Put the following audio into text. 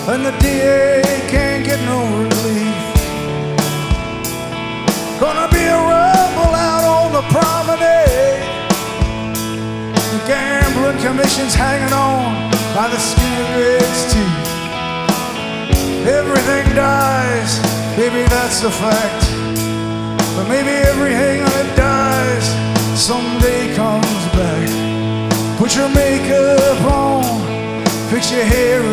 and the DA can't get no relief. Gonna be a rumble out on the promenade. The gambling commission's hanging on by the skin of its teeth. Everything dies, baby, that's a fact. But maybe everything that dies someday comes back. Put your makeup on, fix your hair